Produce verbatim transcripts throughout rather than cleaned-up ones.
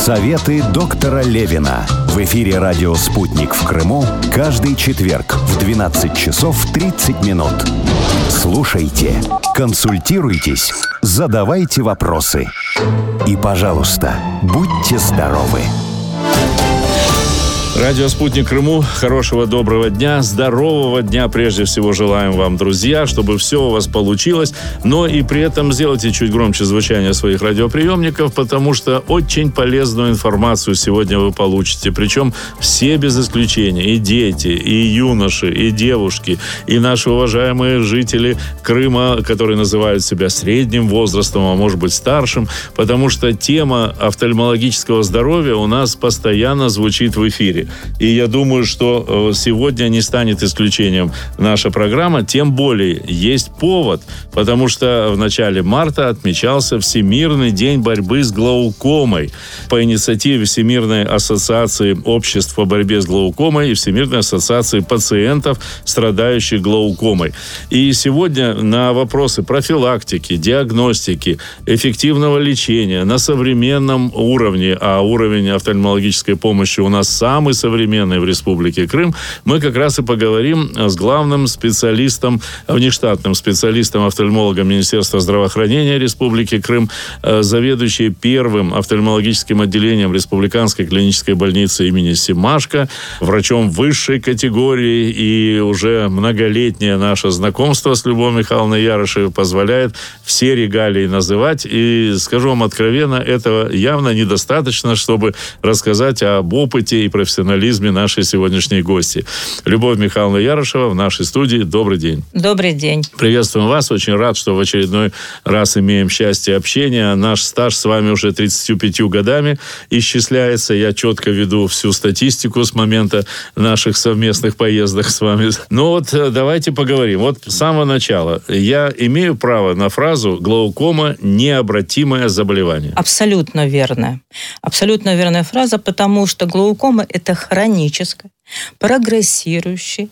Советы доктора Левина. В эфире радио «Спутник» в Крыму каждый четверг в двенадцать часов тридцать минут. Слушайте, консультируйтесь, задавайте вопросы. И, пожалуйста, будьте здоровы. Радио «Спутник» Крыму. Хорошего, доброго дня, здорового дня. Прежде всего желаем вам, друзья, чтобы все у вас получилось. Но и при этом сделайте чуть громче звучание своих радиоприемников, потому что очень полезную информацию сегодня вы получите. Причем все без исключения. И дети, и юноши, и девушки, и наши уважаемые жители Крыма, которые называют себя средним возрастом, а может быть старшим, потому что тема офтальмологического здоровья у нас постоянно звучит в эфире. И я думаю, что сегодня не станет исключением наша программа, тем более есть повод, потому что в начале марта отмечался Всемирный день борьбы с глаукомой по инициативе Всемирной ассоциации обществ по борьбе с глаукомой и Всемирной ассоциации пациентов, страдающих глаукомой. И сегодня на вопросы профилактики, диагностики, эффективного лечения на современном уровне, а уровень офтальмологической помощи у нас самый современной в Республике Крым, мы как раз и поговорим с главным специалистом, внештатным специалистом, офтальмологом Министерства здравоохранения Республики Крым, заведующей первым офтальмологическим отделением Республиканской клинической больницы имени Семашко, врачом высшей категории, и уже многолетнее наше знакомство с Любовью Михайловной Ярышевой позволяет все регалии называть. И скажу вам откровенно, этого явно недостаточно, чтобы рассказать об опыте и профессионализме нашей сегодняшней гости. Любовь Михайловна Ярышева в нашей студии. Добрый день. Добрый день. Приветствуем вас. Очень рад, что в очередной раз имеем счастье общения. Наш стаж с вами уже тридцатью пятью годами исчисляется. Я четко веду всю статистику с момента наших совместных поездок с вами. Но вот давайте поговорим. Вот с самого начала. Я имею право на фразу «глаукома – необратимое заболевание». Абсолютно верно. Абсолютно верная фраза, потому что глаукома – это хроническое, прогрессирующее,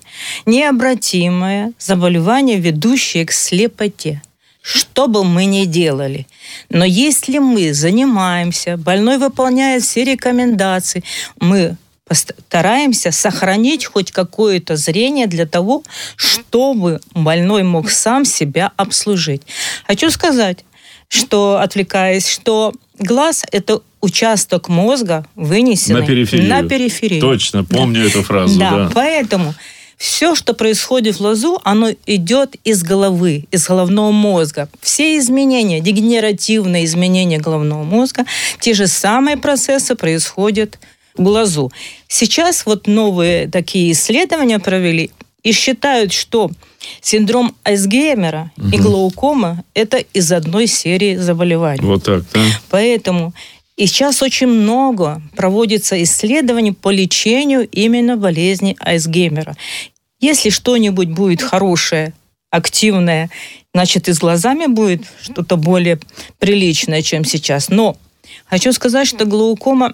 необратимое заболевание, ведущее к слепоте. Что бы мы ни делали. Но если мы занимаемся, больной выполняет все рекомендации, мы постараемся сохранить хоть какое-то зрение для того, чтобы больной мог сам себя обслужить. Хочу сказать, что, отвлекаясь, что глаз – это участок мозга, вынесенный на периферию. На периферию. Точно, помню да. эту фразу. Да, да, поэтому все, что происходит в глазу, оно идет из головы, из головного мозга. Все изменения, дегенеративные изменения головного мозга, те же самые процессы происходят в глазу. Сейчас вот новые такие исследования провели и считают, что синдром Альцгеймера угу. и глаукома – это из одной серии заболеваний. Вот так, да? Поэтому и сейчас очень много проводится исследований по лечению именно болезни Альцгеймера. Если что-нибудь будет хорошее, активное, значит, и с глазами будет что-то более приличное, чем сейчас. Но хочу сказать, что глаукома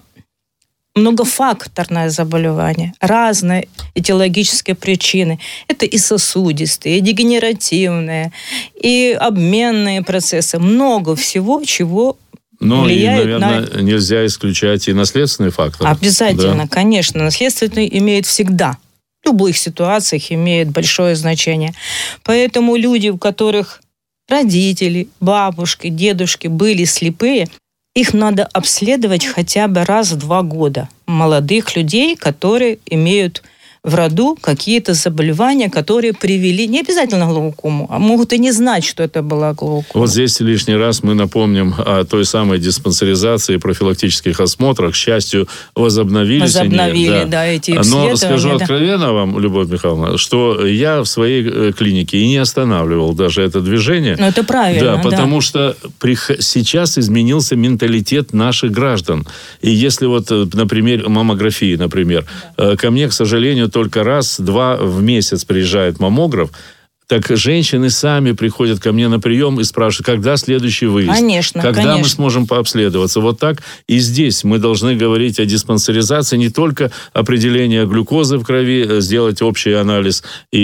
многофакторное заболевание, разные этиологические причины. Это и сосудистые, и дегенеративные, и обменные процессы. Много всего, чего ну, влияет и, наверное, на... нельзя исключать и наследственный фактор. Обязательно, да? Конечно. Наследственный имеет всегда. В любых ситуациях имеет большое значение. Поэтому люди, у которых родители, бабушки, дедушки были слепые, их надо обследовать хотя бы раз в два года. Молодых людей, которые имеют в роду какие-то заболевания, которые привели, не обязательно глаукому, а могут и не знать, что это была глаукома. Вот здесь лишний раз мы напомним о той самой диспансеризации и профилактических осмотрах. К счастью, возобновились. Возобновили, они, да. да, эти исследования. Но скажу да. откровенно вам, Любовь Михайловна, что я в своей клинике и не останавливал даже это движение. Ну, это правильно, да. Потому да. что при... сейчас изменился менталитет наших граждан. И если вот, например, маммографии, например, да. ко мне, к сожалению, только раз-два в месяц приезжает маммограф, так женщины сами приходят ко мне на прием и спрашивают, когда следующий выезд? Конечно, когда конечно. мы сможем пообследоваться? Вот так и здесь мы должны говорить о диспансеризации, не только определение глюкозы в крови, сделать общий анализ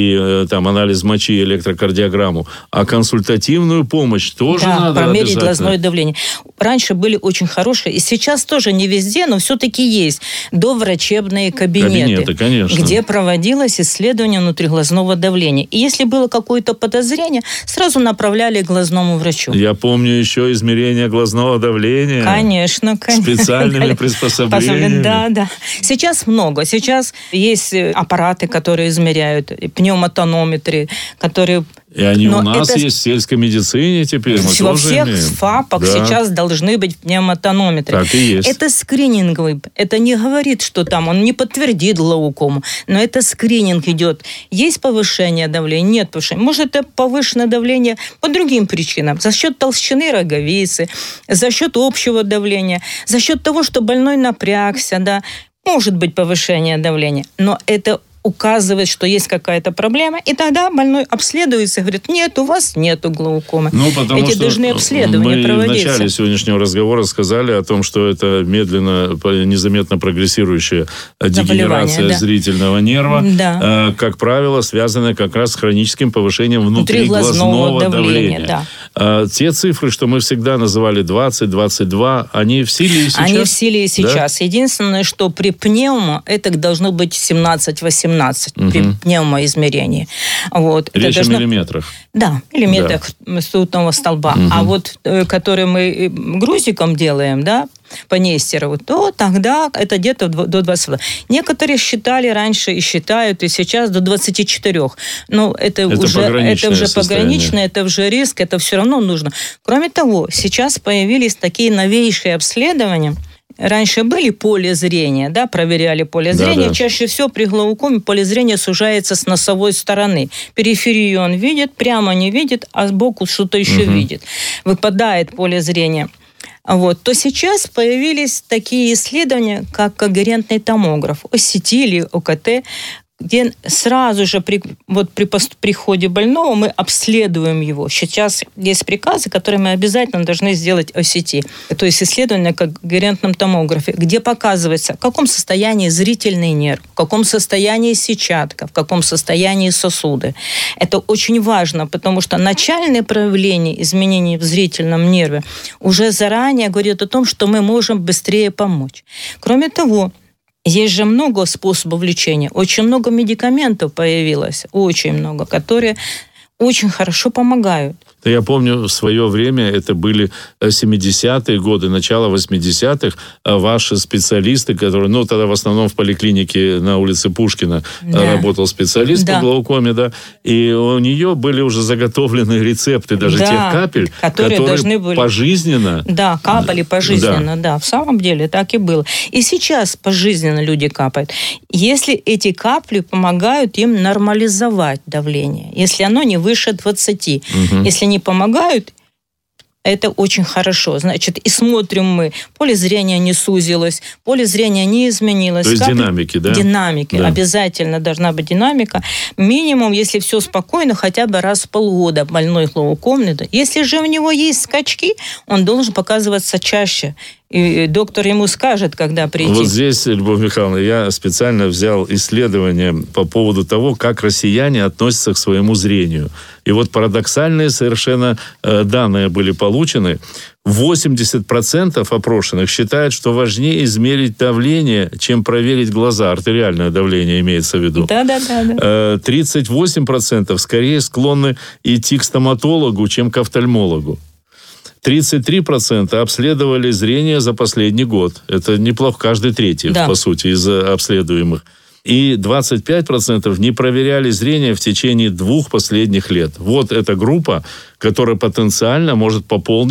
и там анализ мочи, электрокардиограмму, а консультативную помощь тоже да, надо промерить обязательно. глазное давление. Раньше были очень хорошие, и сейчас тоже не везде, но все-таки есть доврачебные кабинеты, Кабинеты, конечно. где проводилось исследование внутриглазного давления. И если было какое-то подозрение, сразу направляли к глазному врачу. Я помню еще измерение глазного давления. Конечно, конечно. Специальными приспособлениями. Да, да. Сейчас много. Сейчас есть аппараты, которые измеряют, пневмотонометры, которые... И они Но у нас это... есть в сельской медицине теперь. Мы Во тоже всех имеем. ФАПах Да. сейчас должны быть пневмотонометры. Так и есть. Это скрининговый. Это не говорит, что там он не подтвердит глаукому. Но это скрининг идет. Есть повышение давления? Нет повышения. Может, это повышенное давление по другим причинам. За счет толщины роговицы, за счет общего давления, за счет того, что больной напрягся. Да. Может быть повышение давления. Но это указывает, что есть какая-то проблема, и тогда больной обследуется и говорит, нет, у вас нету глаукомы. Ну, потому Эти что должны обследования мы проводиться. в начале сегодняшнего разговора сказали о том, что это медленно, незаметно прогрессирующая дегенерация да. зрительного нерва, Да. э, как правило, связанная как раз с хроническим повышением внутриглазного давления. давления. Да. А те цифры, что мы всегда называли двадцать двадцать два, они в силе и сейчас? Они в силе и сейчас. Да? Единственное, что при пневмо это должно быть семнадцать-восемнадцать угу. при пневмоизмерении. Вот. Речь это должно... о миллиметрах. Да, миллиметрах да. ртутного столба. Угу. А вот, который мы грузиком делаем, да, по Нестерову, то тогда это где-то до двадцати два. Некоторые считали раньше и считают, и сейчас до двадцати четырёх. Но это, это уже, это уже погранично, это уже риск, это все равно нужно. Кроме того, сейчас появились такие новейшие обследования. Раньше были поле зрения, да, проверяли поле зрения. Да, да. Чаще всего при глаукоме поле зрения сужается с носовой стороны. Периферию он видит, прямо не видит, а сбоку что-то еще угу. видит. Выпадает поле зрения. Вот, то сейчас появились такие исследования, как когерентный томограф, о си ти или о ка тэ, где сразу же при, вот при приходе больного мы обследуем его. Сейчас есть приказы, которые мы обязательно должны сделать о си ти, то есть исследование на когерентном томографе, где показывается, в каком состоянии зрительный нерв, в каком состоянии сетчатка, в каком состоянии сосуды. Это очень важно, потому что начальное проявление изменений в зрительном нерве уже заранее говорит о том, что мы можем быстрее помочь. Кроме того, есть же много способов лечения. Очень много медикаментов появилось, очень много, которые очень хорошо помогают. Я помню, в свое время, это были семидесятые годы, начало восьмидесятых, ваши специалисты, которые, ну, тогда в основном в поликлинике на улице Пушкина да. работал специалист да. по глаукоме, да, и у нее были уже заготовлены рецепты даже да, тех капель, которые, которые должны были... пожизненно... Да, капали пожизненно, да. да, в самом деле так и было. И сейчас пожизненно люди капают. Если эти капли помогают им нормализовать давление, если оно не выше двадцати, угу. если не помогают, это очень хорошо. Значит, и смотрим мы, поле зрения не сузилось, поле зрения не изменилось. То есть капли... динамики, да? Динамики. Да. Обязательно должна быть динамика. Минимум, если все спокойно, хотя бы раз в полгода больной глаукомный. Если же у него есть скачки, он должен показываться чаще. И доктор ему скажет, когда прийти. Вот здесь, Любовь Михайловна, я специально взял исследование по поводу того, как россияне относятся к своему зрению. И вот парадоксальные совершенно э, данные были получены. восемьдесят процентов опрошенных считают, что важнее измерить давление, чем проверить глаза. Артериальное давление имеется в виду. Да, да, да, да. тридцать восемь процентов скорее склонны идти к стоматологу, чем к офтальмологу. тридцать три процента обследовали зрение за последний год. Это неплохо, каждый третий, да. по сути, из обследуемых. И двадцать пять процентов не проверяли зрение в течение двух последних лет. Вот эта группа, которая потенциально может пополнить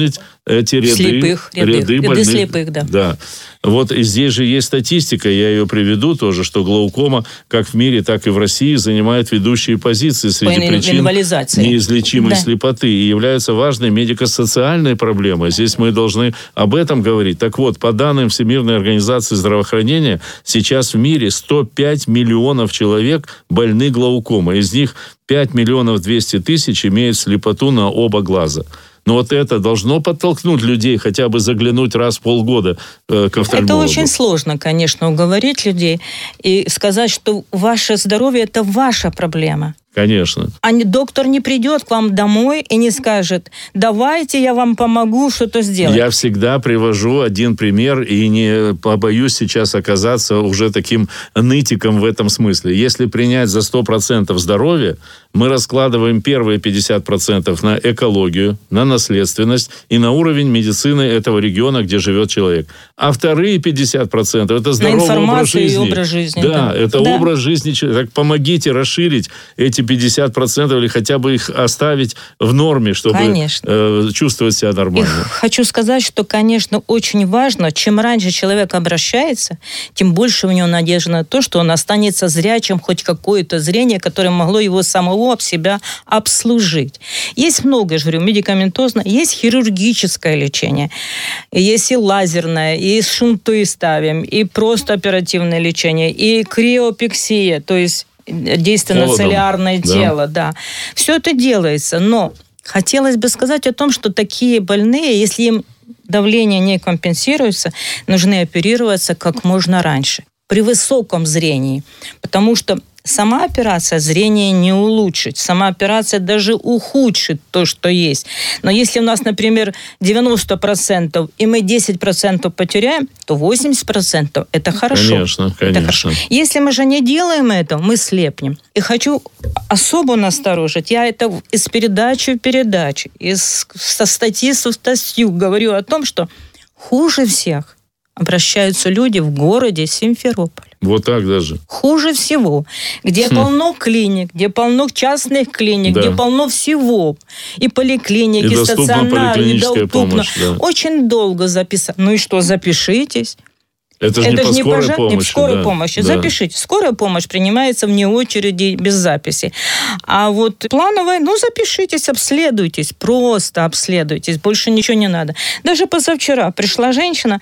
эти ряды... Слепых, ряды, ряды, ряды больных, слепых, да. Да. Вот и здесь же есть статистика, я ее приведу тоже, что глаукома как в мире, так и в России занимает ведущие позиции среди По причин неизлечимой да. слепоты и является важной медико-социальной проблемой. Здесь мы должны об этом говорить. Так вот, по данным Всемирной организации здравоохранения, сейчас в мире сто пять миллионов человек больны глаукомой. Из них пять миллионов двести тысяч имеют слепоту на оба глаза. Но вот это должно подтолкнуть людей хотя бы заглянуть раз в полгода э, к офтальмологу. Это очень сложно, конечно, уговорить людей и сказать, что ваше здоровье – это ваша проблема. Конечно. А доктор не придет к вам домой и не скажет: давайте я вам помогу что-то сделать. Я всегда привожу один пример и не побоюсь сейчас оказаться уже таким нытиком в этом смысле. Если принять за сто процентов здоровья, мы раскладываем первые пятьдесят процентов на экологию, на наследственность и на уровень медицины этого региона, где живет человек. А вторые пятьдесят процентов это здоровый образ жизни. И образ жизни. Да, да. это да. образ жизни. Так помогите расширить эти пятьдесят процентов или хотя бы их оставить в норме, чтобы э, чувствовать себя нормально. И хочу сказать, что, конечно, очень важно, чем раньше человек обращается, тем больше у него надежда на то, что он останется зрячим, хоть какое-то зрение, которое могло его самого об себя обслужить. Есть много, я же говорю, медикаментозно, есть хирургическое лечение, есть и лазерное, и шунты ставим, и просто оперативное лечение, и криопексия, то есть действенно-целлярное тело, да. Все это делается, но хотелось бы сказать о том, что такие больные, если им давление не компенсируется, нужны оперироваться как можно раньше, при высоком зрении, потому что сама операция зрение не улучшит. Сама операция даже ухудшит то, что есть. Но если у нас, например, девяносто процентов, и мы десять процентов потеряем, то восемьдесят процентов это хорошо. Конечно, конечно. Это хорошо. Если мы же не делаем это, мы слепнем. И хочу особо насторожить. Я это из передачи в передачу, из, со статьи со статью говорю о том, что хуже всех обращаются люди в городе Симферополь. Вот так даже. Хуже всего. Где хм. полно клиник, где полно частных клиник, да. где полно всего. И поликлиники, и стационары, и доступно. Помощь, да. Очень долго записать. Ну и что, запишитесь. Это же Это не по не скорой пожа... помощи. Не в скорой да. помощи. Да. Запишите. Скорая помощь принимается вне очереди, без записи. А вот плановая, ну, запишитесь, обследуйтесь. Просто обследуйтесь. Больше ничего не надо. Даже позавчера пришла женщина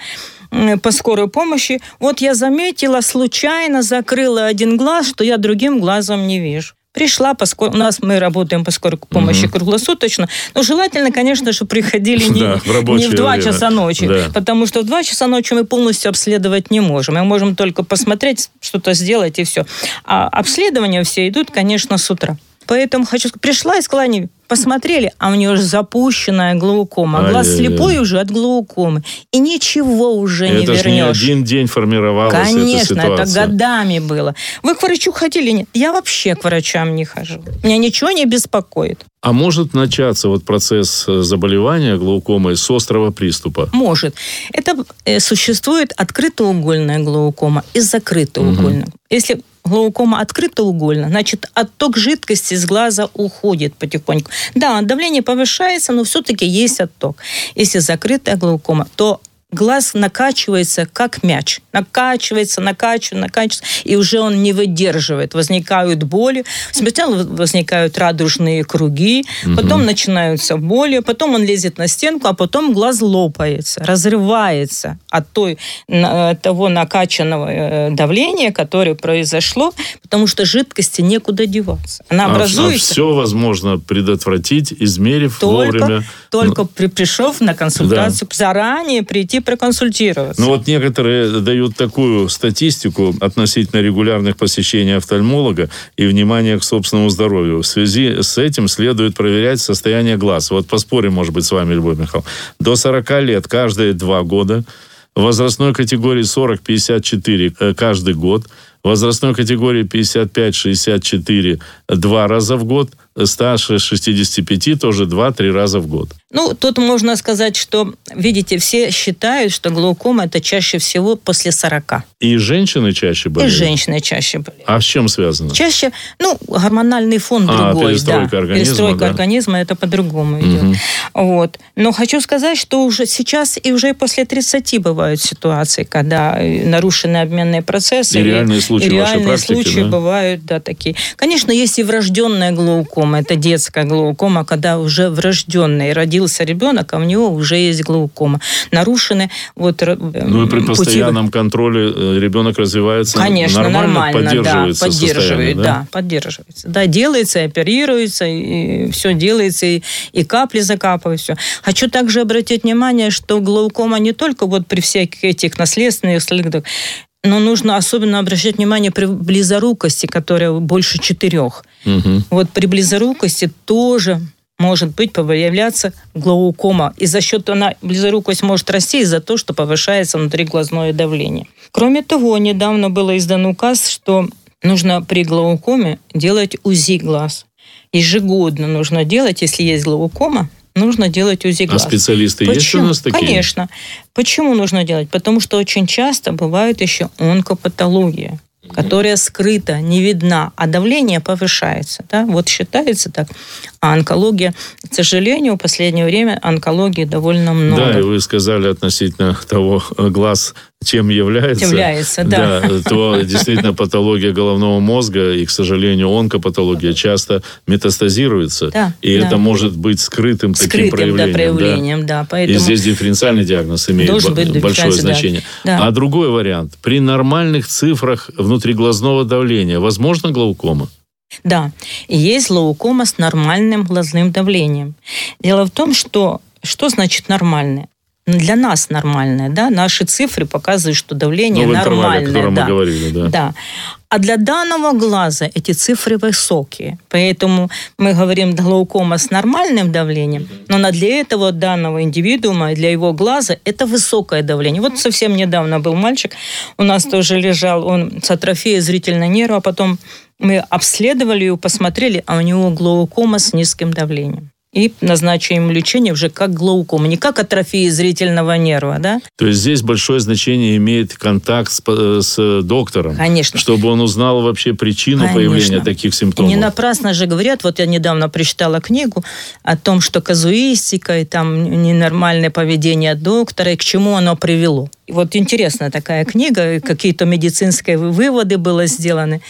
по скорой помощи. Вот я заметила, случайно закрыла один глаз, что я другим глазом не вижу. Пришла, по скор... у нас мы работаем по скорой помощи угу. круглосуточно, но желательно, конечно, чтобы приходили не, да, в, не в два время. часа ночи, да. потому что в два часа ночи мы полностью обследовать не можем. Мы можем только посмотреть, что-то сделать и все. А обследования все идут, конечно, с утра. Поэтому хочу сказать, пришла и сказала, они посмотрели, а у нее уже запущенная глаукома. Глаз Ай-яй-яй. слепой уже от глаукомы. И ничего уже это не вернешь. Это же не один день формировалась Конечно, эта ситуация. это годами было. Вы к врачу ходили? Нет. Я вообще к врачам не хожу. Меня ничего не беспокоит. А может начаться вот процесс заболевания глаукомой с острого приступа? Может. Это э, существует открытоугольная глаукома и закрытоугольная. Угу. Если глаукома открытоугольная, значит, отток жидкости из глаза уходит потихоньку. Да, давление повышается, но все-таки есть отток. Если закрытая глаукома, то глаз накачивается, как мяч. Накачивается, накачивается, накачивается, и уже он не выдерживает. Возникают боли. Сначала возникают радужные круги, угу. потом начинаются боли, потом он лезет на стенку, а потом глаз лопается, разрывается от той, того накачанного давления, которое произошло, потому что жидкости некуда деваться. Она а, образуется. А все возможно предотвратить, измерив только, вовремя. Только при, пришел на консультацию, да. заранее прийти проконсультироваться. Ну вот некоторые дают такую статистику относительно регулярных посещений офтальмолога и внимания к собственному здоровью. В связи с этим следует проверять состояние глаз. Вот поспорим, может быть, с вами, Любовь Михайловна. До сорока лет каждые два года, в возрастной категории сорок пятьдесят четыре каждый год, в возрастной категории пятьдесят пять шестьдесят четыре два раза в год, старше шестидесяти пяти тоже два-три раза в год. Ну, тут можно сказать, что, видите, все считают, что глаукома – это чаще всего после сорока. И женщины чаще болеют? И женщины чаще болеют. А с чем связано? Чаще, ну, гормональный фон а, другой. перестройка да. организма. Перестройка да. организма, это по-другому угу. идет. Вот. Но хочу сказать, что уже сейчас и уже после тридцати бывают ситуации, когда нарушены обменные процессы. И реальные случаи и в вашей реальные практике, случаи да? бывают, да, такие. Конечно, есть и врожденная глаукома. Это детская глаукома, когда уже врожденный родился ребенок, а у него уже есть глаукома. Нарушены вот ну и при постоянном пути... контроле ребенок развивается Конечно, нормально, нормально, поддерживается да, поддерживает, да? да, поддерживается. Да, делается, оперируется, и все делается, и, и капли закапывают, все. Хочу также обратить внимание, что глаукома не только вот при всяких этих наследственных следах, но нужно особенно обращать внимание при близорукости, которая больше четырех. Угу. Вот при близорукости тоже может быть появляться глаукома. И за счет она, близорукость может расти из-за того, что повышается внутриглазное давление. Кроме того, недавно был издан указ, что нужно при глаукоме делать УЗИ глаз. Ежегодно нужно делать, если есть глаукома, нужно делать УЗИ глаз. А специалисты Почему? есть у нас такие? Конечно. Почему нужно делать? Потому что очень часто бывает еще онкопатология, которая скрыта, не видна, а давление повышается. Да? Вот считается так. А онкология, к сожалению, в последнее время онкологии довольно много. Да, и вы сказали относительно того, глаз чем является. Является, да. Да, то действительно патология головного мозга и, к сожалению, онкопатология часто метастазируется. Да, и да. это может быть скрытым, скрытым таким проявлением. Да, проявлением да. Да, поэтому и здесь дифференциальный диагноз имеет б- большое значение. Да. А другой вариант. При нормальных цифрах внутриглазного давления возможно глаукома? Да, и есть глаукома с нормальным глазным давлением. Дело в том, что что значит нормальное? Для нас нормальное, да, наши цифры показывают, что давление ну, нормальное. О котором да. мы говорили, да. да. А для данного глаза эти цифры высокие. Поэтому мы говорим глаукома с нормальным давлением, но для этого данного индивидуума, для его глаза, это высокое давление. Вот совсем недавно был мальчик, у нас тоже лежал, он с атрофией зрительного нерва, а потом мы обследовали его, посмотрели, а у него глаукома с низким давлением. И назначили ему лечение уже как глаукома, не как атрофия зрительного нерва, да? То есть здесь большое значение имеет контакт с, с доктором. Конечно. Чтобы он узнал вообще причину Конечно. появления таких симптомов. Не напрасно же говорят, вот я недавно прочитала книгу о том, что казуистика и там ненормальное поведение доктора, и к чему оно привело. И вот интересная такая книга, какие-то медицинские выводы были сделаны.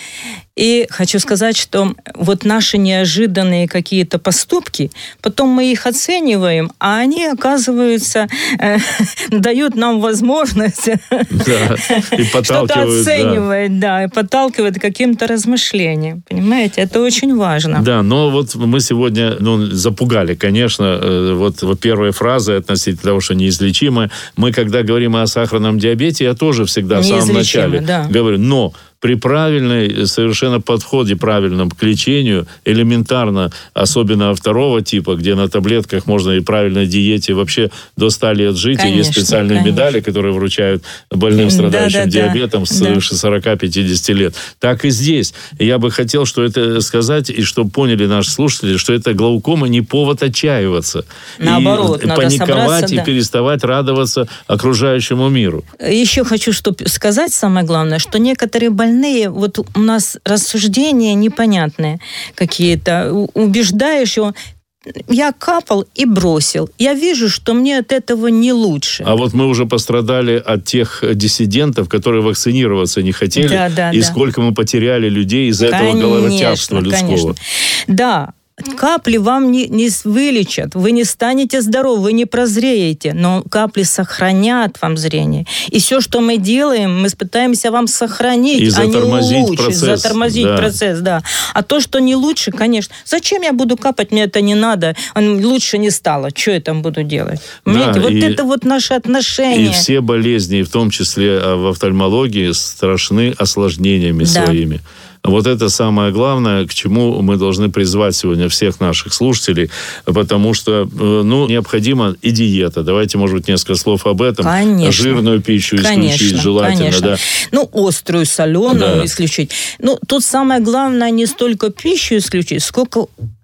И хочу сказать, что вот наши неожиданные какие-то поступки, потом мы их оцениваем, а они, оказывается, э, дают нам возможность да, и что-то оценивать, да. да, и подталкивают к каким-то размышлениям. Понимаете, это очень важно. Да, но вот мы сегодня ну, запугали, конечно, вот, вот первая фраза относительно того, что неизлечимо. Мы, когда говорим о сахарном диабете, я тоже всегда в самом начале да. говорю, но при правильной совершенно подходе, правильном к лечению, элементарно, особенно второго типа, где на таблетках можно и правильной диете вообще до ста лет жить, конечно, и есть специальные конечно. медали, которые вручают больным, страдающим да, да, диабетом да. свыше сорока-пятидесяти лет. Так и здесь. Я бы хотел, что это сказать, и чтобы поняли наши слушатели, что это глаукома не повод отчаиваться. Наоборот, и надо паниковать и да. переставать радоваться окружающему миру. Еще хочу что сказать, самое главное, что некоторые больные Больные, вот у нас рассуждения непонятные какие-то. Убеждаешь его, я капал и бросил. Я вижу, что мне от этого не лучше. А вот мы уже пострадали от тех диссидентов, которые вакцинироваться не хотели. Да, да, и да. сколько мы потеряли людей из-за конечно, этого головотяпства людского. Конечно. Да. Капли вам не, не вылечат, вы не станете здоровы, вы не прозреете, но капли сохранят вам зрение. И все, что мы делаем, мы пытаемся вам сохранить, и а не улучшить, процесс, затормозить да. процесс. Да. А то, что не лучше, конечно, зачем я буду капать, мне это не надо, лучше не стало, что я там буду делать? Да, вот и, это вот наши отношения. И все болезни, в том числе в офтальмологии, страшны осложнениями да. своими. Вот это самое главное, к чему мы должны призвать сегодня всех наших слушателей, потому что, ну, необходима и диета. Давайте, может быть, несколько слов об этом. Конечно. Жирную пищу конечно, исключить желательно, конечно. да. Ну, острую, соленую да. исключить. Ну, тут самое главное не столько пищу исключить, сколько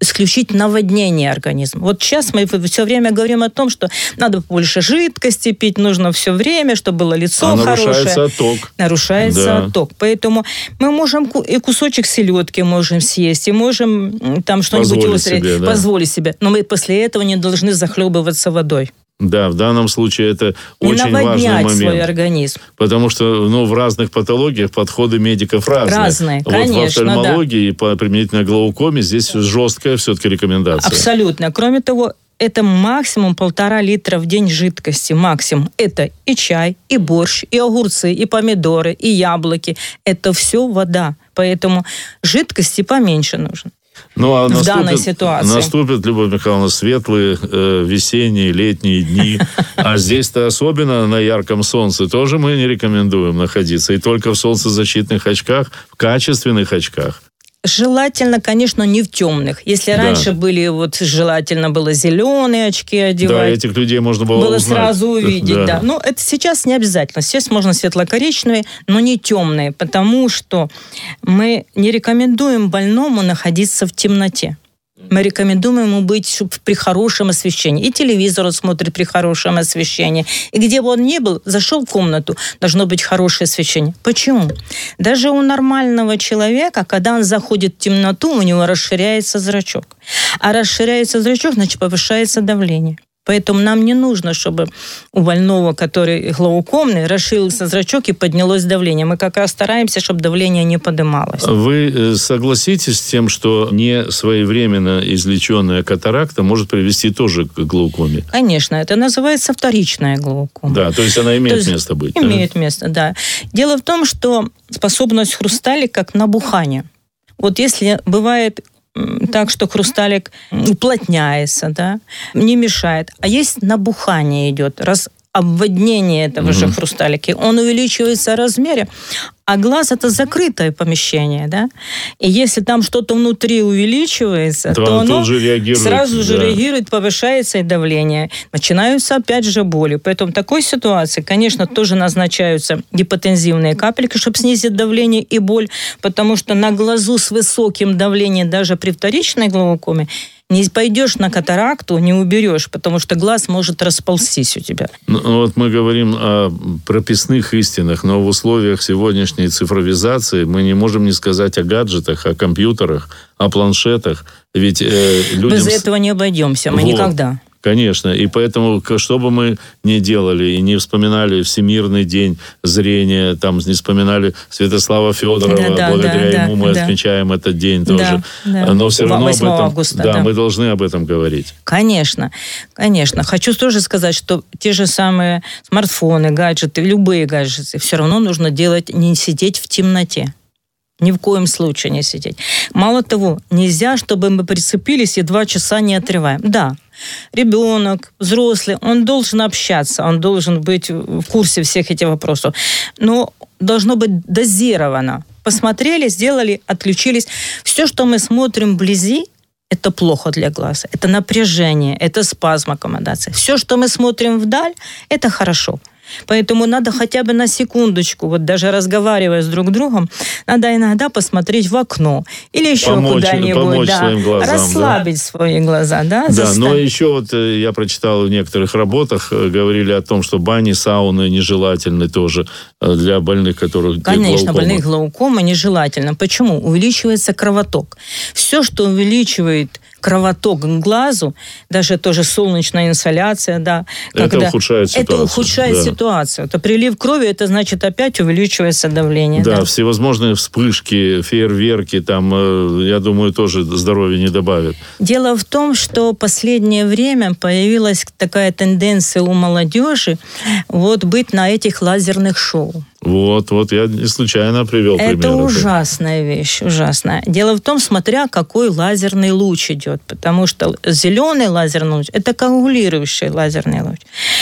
исключить наводнение организма. Вот сейчас мы все время говорим о том, что надо больше жидкости пить, нужно все время, чтобы было лицо а хорошее. Нарушается отток. Нарушается да. отток. Поэтому мы можем и кусочек селедки можем съесть, и можем там что-нибудь позволить острое себе, да. позволить себе. Но мы после этого не должны захлебываться водой. Да, в данном случае это не очень важный момент. свой организм. Потому что ну, в разных патологиях подходы медиков разные. Разные, вот конечно, в офтальмологии, да. по применительно глаукоме, здесь жесткая все-таки рекомендация. Абсолютно. Кроме того, это максимум полтора литра в день жидкости. Максимум. Это и чай, и борщ, и огурцы, и помидоры, и яблоки. Это все вода. Поэтому жидкости поменьше нужно. Ну, а в наступит, данной ситуации. Наступят, Любовь Михайловна, светлые э, весенние, летние дни. А здесь-то особенно на ярком солнце тоже мы не рекомендуем находиться. И только в солнцезащитных очках, в качественных очках. Желательно, конечно, не в темных. Если да. раньше были, вот желательно было зеленые очки одевать. Да, этих людей можно было Было узнать. сразу увидеть, да. да. Но это сейчас не обязательно. Сейчас можно светло-коричневые, но не темные, потому что мы не рекомендуем больному находиться в темноте. Мы рекомендуем ему быть при хорошем освещении. И телевизор он смотрит при хорошем освещении. И где бы он ни был, зашел в комнату, должно быть хорошее освещение. Почему? Даже у нормального человека, когда он заходит в темноту, у него расширяется зрачок. А расширяется зрачок, значит, повышается давление. Поэтому нам не нужно, чтобы у больного, который глаукомный, расширился зрачок и поднялось давление. Мы как раз стараемся, чтобы давление не поднималось. Вы согласитесь с тем, что не своевременно излеченная катаракта может привести тоже к глаукоме? Конечно, это называется вторичная глаукома. Да, то есть она имеет есть место быть. Имеет да? место, да. Дело в том, что способность хрусталика к набуханию. Вот если бывает так, что хрусталик уплотняется, да, не мешает. А есть набухание идет, раз обводнение этого mm-hmm. же хрусталика. Он увеличивается в размере, а глаз – это закрытое помещение, да? И если там что-то внутри увеличивается, то, то оно же реагирует, сразу же да. реагирует, повышается и давление. Начинаются опять же боли. Поэтому в такой ситуации, конечно, тоже назначаются гипотензивные капельки, чтобы снизить давление и боль, потому что на глазу с высоким давлением даже при вторичной глаукоме не пойдешь на катаракту, не уберешь, потому что глаз может расползтись у тебя. Ну, вот мы говорим о прописных истинах, но в условиях сегодняшней цифровизации мы не можем не сказать о гаджетах, о компьютерах, о планшетах. Ведь э, людям... Без этого не обойдемся, мы вот. никогда. Конечно, и поэтому, что бы мы ни делали, и не вспоминали Всемирный день зрения, там не вспоминали Святослава Федорова, да, да, благодаря да, ему да, мы да. отмечаем этот день тоже. Да, да. Но все равно об этом, августа, да, да. мы должны об этом говорить. Конечно, конечно. Хочу тоже сказать, что те же самые смартфоны, гаджеты, любые гаджеты, все равно нужно делать, не сидеть в темноте. Ни в коем случае не сидеть. Мало того, нельзя, чтобы мы прицепились и два часа не отрываем. Да, ребенок, взрослый, он должен общаться, он должен быть в курсе всех этих вопросов. Но должно быть дозировано. Посмотрели, сделали, отключились. Все, что мы смотрим вблизи, это плохо для глаза. Это напряжение, это спазм аккомодации. Все, что мы смотрим вдаль, это хорошо. Поэтому надо хотя бы на секундочку, вот даже разговаривая с друг другом, надо иногда посмотреть в окно или еще помочь, куда-нибудь, помочь да, своим глазам, расслабить да? свои глаза. Да, да, но еще вот я прочитал в некоторых работах, говорили о том, что бани, сауны нежелательны тоже для больных, которых Конечно, больных глаукома нежелательно. Почему? Увеличивается кровоток. Все, что увеличивает кровоток к глазу, даже тоже солнечная инсоляция, да. Это когда ухудшает ситуацию. Это ухудшает да. ситуацию. Это прилив крови, это значит опять увеличивается давление. Да, да, всевозможные вспышки, фейерверки, там, я думаю, тоже здоровья не добавят. Дело в том, что в последнее время появилась такая тенденция у молодежи вот быть на этих лазерных шоу. Вот, вот, я не случайно привел пример. Это ужасная вещь, ужасная. Дело в том, смотря какой лазерный луч идет, потому что зеленый лазерный луч – это коагулирующий лазерный луч.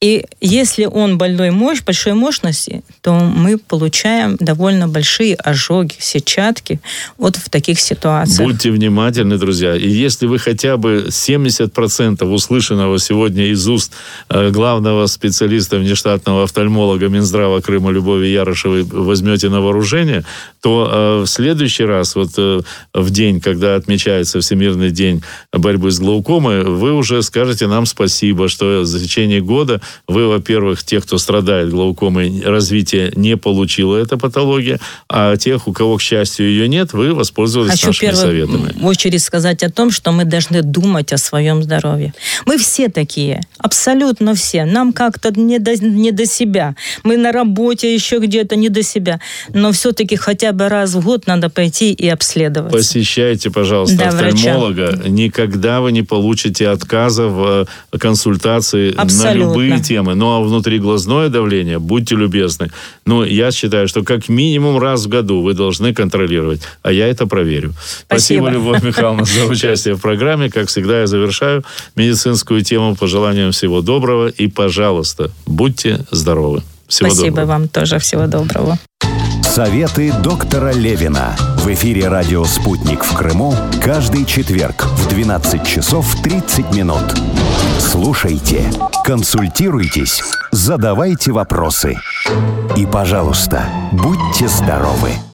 И если он больной мощь, большой мощности, то мы получаем довольно большие ожоги, сетчатки вот в таких ситуациях. Будьте внимательны, друзья. И если вы хотя бы семьдесят процентов услышанного сегодня из уст э, главного специалиста внештатного офтальмолога Минздрава Крыма Любови Ярошевой возьмете на вооружение, то э, в следующий раз, вот э, в день, когда отмечается Всемирный день борьбы с глаукомой, вы уже скажете нам спасибо, что за течение года вы, во-первых, тех, кто страдает глаукомой, развитие не получила эта патология, а тех, у кого, к счастью, ее нет, вы воспользовались Хочу нашими советами. Хочу в первую очередь сказать о том, что мы должны думать о своем здоровье. Мы все такие, абсолютно все. Нам как-то не до, не до себя. Мы на работе еще где-то не до себя. Но все-таки хотя бы раз в год надо пойти и обследоваться. Посещайте, пожалуйста, да, офтальмолога. Врача. Никогда вы не получите отказа в консультации абсолютно. На любые темы. Ну, а внутриглазное давление, будьте любезны. Ну, я считаю, что как минимум раз в году вы должны контролировать. А я это проверю. Спасибо, Спасибо Любовь Михайловна, за участие в программе. Как всегда, я завершаю медицинскую тему пожеланием всего доброго. И, пожалуйста, будьте здоровы. Всего Спасибо доброго. вам тоже. Всего доброго. Советы доктора Левина. В эфире радио «Спутник» в Крыму каждый четверг в двенадцать часов тридцать минут. Слушайте, консультируйтесь, задавайте вопросы. И, пожалуйста, будьте здоровы.